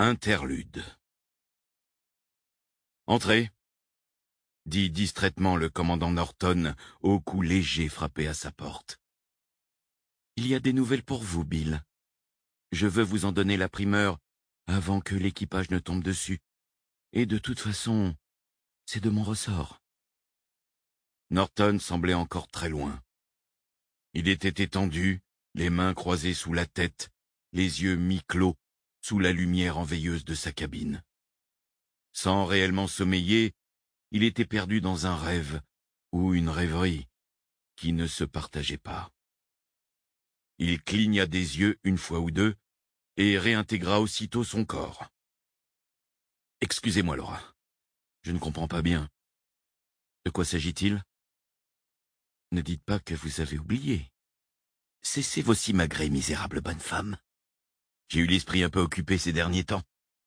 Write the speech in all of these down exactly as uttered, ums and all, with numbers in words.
Interlude. Entrez, dit distraitement le commandant Norton, au cou léger frappé à sa porte. Il y a des nouvelles pour vous, Bill. Je veux vous en donner la primeur avant que l'équipage ne tombe dessus. Et de toute façon, c'est de mon ressort. Norton semblait encore très loin. Il était étendu, les mains croisées sous la tête, les yeux mi-clos, sous la lumière enveilleuse de sa cabine. Sans réellement sommeiller, il était perdu dans un rêve, ou une rêverie, qui ne se partageait pas. Il cligna des yeux une fois ou deux, et réintégra aussitôt son corps. « Excusez-moi, Laura, je ne comprends pas bien. De quoi s'agit-il ? Ne dites pas que vous avez oublié. Cessez vos simagrées, misérable bonne femme. J'ai eu l'esprit un peu occupé ces derniers temps. »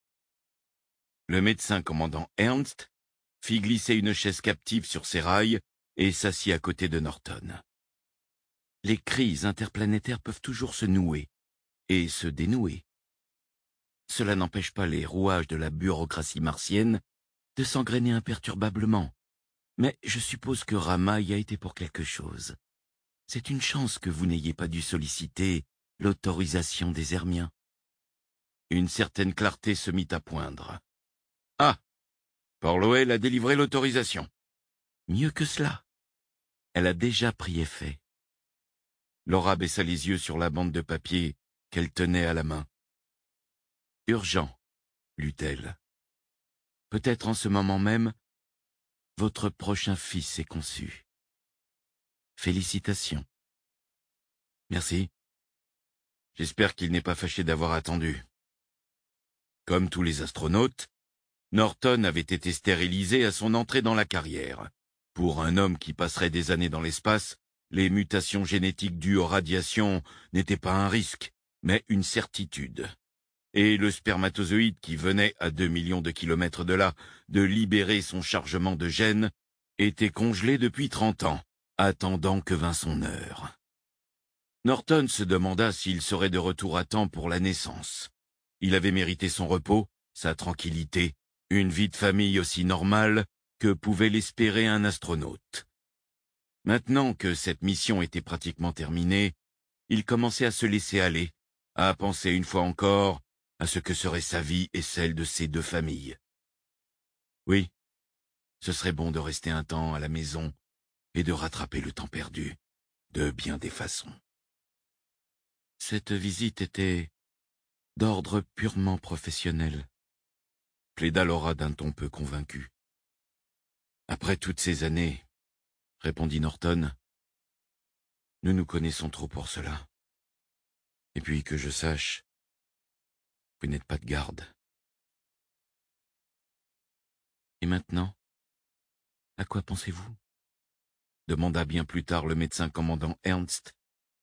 Le médecin commandant Ernst fit glisser une chaise captive sur ses rails et s'assit à côté de Norton. Les crises interplanétaires peuvent toujours se nouer et se dénouer. Cela n'empêche pas les rouages de la bureaucratie martienne de s'engrainer imperturbablement. Mais je suppose que Rama y a été pour quelque chose. C'est une chance que vous n'ayez pas dû solliciter l'autorisation des Hermiens. Une certaine clarté se mit à poindre. Ah, Porloel a délivré l'autorisation. Mieux que cela. Elle a déjà pris effet. Laura baissa les yeux sur la bande de papier qu'elle tenait à la main. Urgent, lut-elle. Peut-être en ce moment même, votre prochain fils est conçu. Félicitations. Merci. J'espère qu'il n'est pas fâché d'avoir attendu. Comme tous les astronautes, Norton avait été stérilisé à son entrée dans la carrière. Pour un homme qui passerait des années dans l'espace, les mutations génétiques dues aux radiations n'étaient pas un risque, mais une certitude. Et le spermatozoïde qui venait à deux millions de kilomètres de là de libérer son chargement de gènes était congelé depuis trente ans, attendant que vînt son heure. Norton se demanda s'il serait de retour à temps pour la naissance. Il avait mérité son repos, sa tranquillité, une vie de famille aussi normale que pouvait l'espérer un astronaute. Maintenant que cette mission était pratiquement terminée, il commençait à se laisser aller, à penser une fois encore à ce que serait sa vie et celle de ses deux familles. Oui, ce serait bon de rester un temps à la maison et de rattraper le temps perdu, de bien des façons. Cette visite était d'ordre purement professionnel, plaida Laura d'un ton peu convaincu. Après toutes ces années, répondit Norton, nous nous connaissons trop pour cela. Et puis que je sache, vous n'êtes pas de garde. Et maintenant, à quoi pensez-vous ? Demanda bien plus tard le médecin commandant Ernst.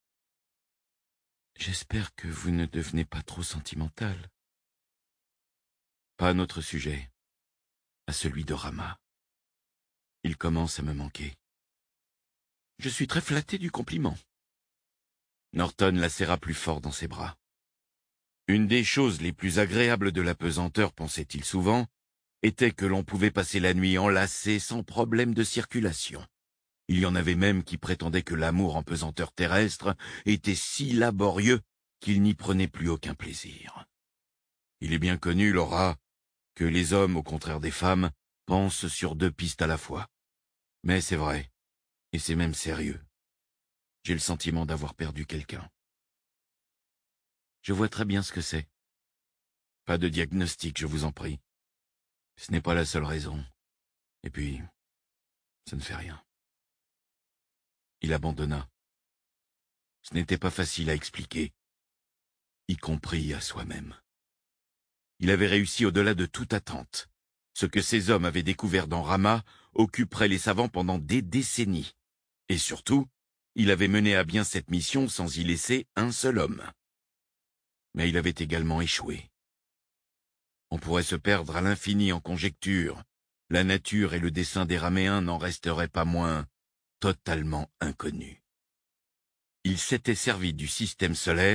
J'espère que vous ne devenez pas trop sentimental. Pas à notre sujet, à celui de Rama. Il commence à me manquer. Je suis très flatté du compliment. Norton la serra plus fort dans ses bras. Une des choses les plus agréables de la pesanteur, pensait-il souvent, était que l'on pouvait passer la nuit enlacé sans problème de circulation. Il y en avait même qui prétendaient que l'amour en pesanteur terrestre était si laborieux qu'il n'y prenait plus aucun plaisir. Il est bien connu, Laura, que les hommes, au contraire des femmes, pensent sur deux pistes à la fois. Mais c'est vrai, et c'est même sérieux. J'ai le sentiment d'avoir perdu quelqu'un. Je vois très bien ce que c'est. Pas de diagnostic, je vous en prie. Ce n'est pas la seule raison. Et puis, ça ne fait rien. Il abandonna. Ce n'était pas facile à expliquer, y compris à soi-même. Il avait réussi au-delà de toute attente. Ce que ces hommes avaient découvert dans Rama occuperait les savants pendant des décennies. Et surtout, il avait mené à bien cette mission sans y laisser un seul homme. Mais il avait également échoué. On pourrait se perdre à l'infini en conjectures. La nature et le dessein des Raméens n'en resteraient pas moins totalement inconnus. Il s'était servi du système solaire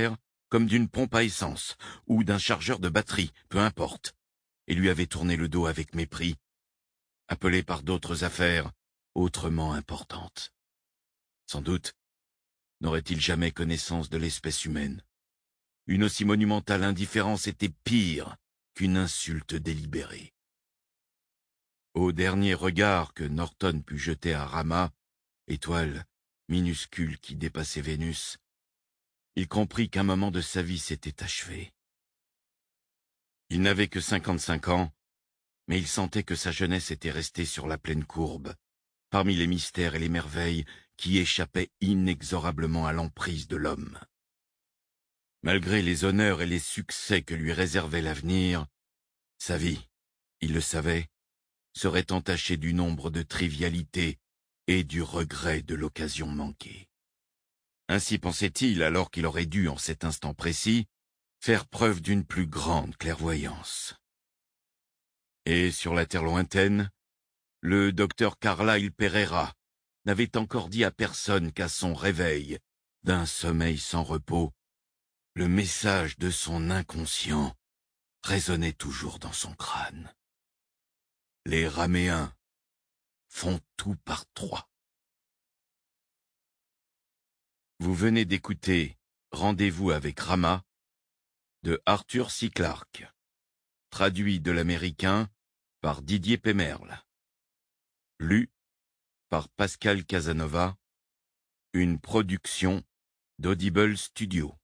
comme d'une pompe à essence, ou d'un chargeur de batterie, peu importe, et lui avait tourné le dos avec mépris, appelé par d'autres affaires autrement importantes. Sans doute, n'aurait-il jamais connaissance de l'espèce humaine. Une aussi monumentale indifférence était pire qu'une insulte délibérée. Au dernier regard que Norton put jeter à Rama, étoile minuscule qui dépassait Vénus, il comprit qu'un moment de sa vie s'était achevé. Il n'avait que cinquante-cinq ans, mais il sentait que sa jeunesse était restée sur la pleine courbe, parmi les mystères et les merveilles qui échappaient inexorablement à l'emprise de l'homme. Malgré les honneurs et les succès que lui réservait l'avenir, sa vie, il le savait, serait entachée du nombre de trivialités et du regret de l'occasion manquée. Ainsi pensait-il alors qu'il aurait dû, en cet instant précis, faire preuve d'une plus grande clairvoyance. Et sur la terre lointaine, le docteur Carlyle Pereira n'avait encore dit à personne qu'à son réveil, d'un sommeil sans repos, le message de son inconscient résonnait toujours dans son crâne. Les Raméens font tout par trois. Vous venez d'écouter Rendez-vous avec Rama de Arthur C. Clarke, traduit de l'américain par Didier Pemerle, lu par Pascal Casanova, une production d'Audible Studio.